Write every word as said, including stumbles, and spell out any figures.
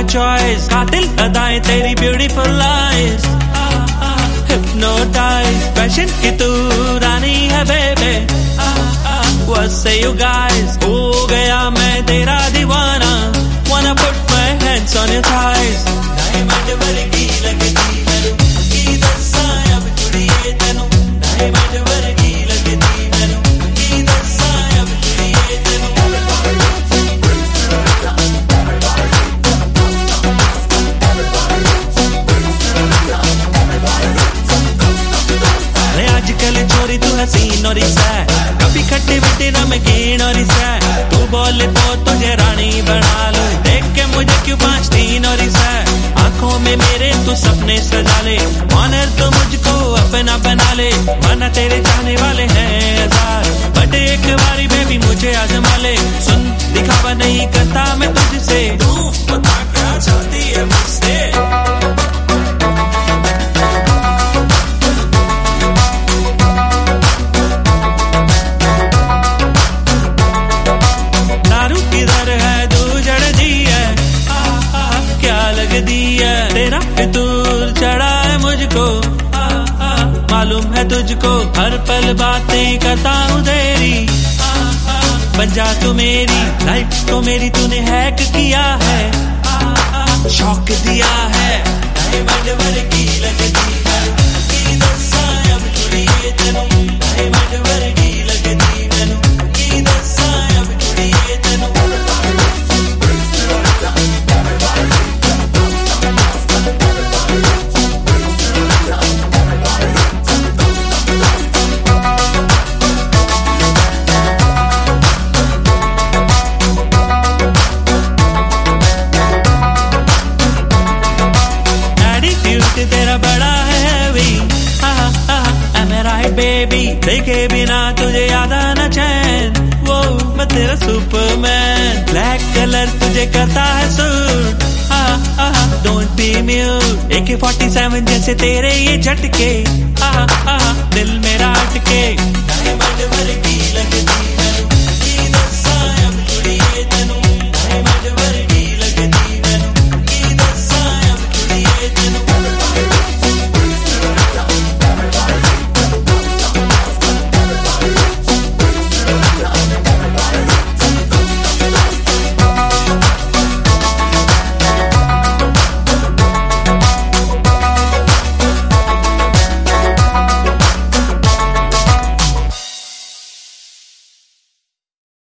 Choice, कातिल अदाएं तेरी beautiful eyes, hypnotise fashion की तू रानी है बेबे। What say you guys? हो गया मैं तेरा दीवाना, wanna put my hands on your thighs। Diamond वर्गी लगती मैनू की दस्सां अब कुड़िए तैनू, डायमंड वर्गी लगती मैनू की दस्सां अब कुड़िए तैनू। अरे आजकल छोरी तू हसीन और सैड, कभी खट्टे मीठे नमकीन और सैड, तू बोले तो तुझे रानी बना लो, देख के मुझे क्यों पाँच तीन और सैड, आंखों में मेरे तू सपने सजा ले, ऑनर तो मुझको अपना बना ले, वरना तेरे चाहने वाले हैं हजार, बट एक बारी बेबी मुझे आजमा ले। सुन दिखावा नहीं करता मैं तुझसे, तू बता क्या चाहती है मुझसे। तेरा फितूर चढ़ा है मुझको, मालूम है तुझको हर पल बातें करता हूँ तेरी, बन जा तू मेरी लाइफ को, मेरी तूने हैक किया है, शौक दिया है, डायमंड वर्गी लगती है की दस्सां अब कुड़िए तैनू, डायमंड वर्गी लगती मैनू की दस्सां अब कुड़िए तैनू। तेरा बड़ा है heavy, am I right baby, देखे बिना तुझे याद आना चैन, वो मैं तेरा सुपरमैन, ब्लैक कलर तुझे करता है suit, don't be mute, A K forty seven जैसे तेरे ये झटके, दिल मेरा अटके, डायमंड वर्गी लगती है